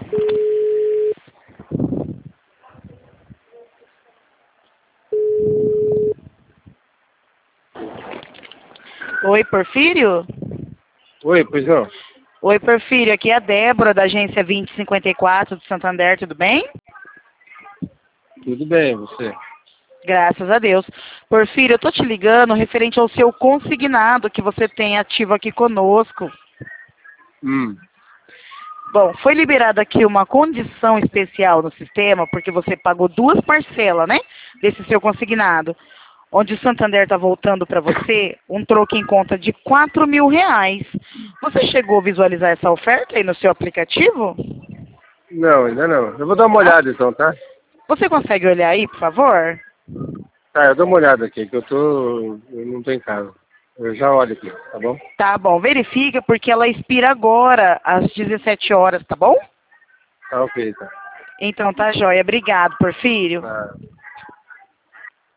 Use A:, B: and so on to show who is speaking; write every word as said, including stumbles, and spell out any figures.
A: Oi, Porfírio?
B: Oi, pois não?
A: Oi, Porfírio, aqui é a Débora, da agência vinte cinquenta e quatro do Santander, tudo bem?
B: Tudo bem, você?
A: Graças a Deus. Porfírio, eu tô te ligando referente ao seu consignado que você tem ativo aqui conosco.
B: Hum.
A: Bom, foi liberada aqui uma condição especial no sistema, porque você pagou duas parcelas, né, desse seu consignado, onde o Santander está voltando para você um troco em conta de quatro mil reais. Você chegou a visualizar essa oferta aí no seu aplicativo?
B: Não, ainda não. Eu vou dar uma
A: Ah,
B: olhada então, tá?
A: você consegue olhar aí, por favor?
B: Tá, eu dou uma olhada aqui, que eu tô. Eu não tô em casa. Eu já olho aqui, tá bom?
A: Tá bom, verifica, porque ela expira agora, às dezessete horas, tá bom?
B: Tá ok, tá.
A: Então tá joia. Obrigado, Porfírio.
B: Tá.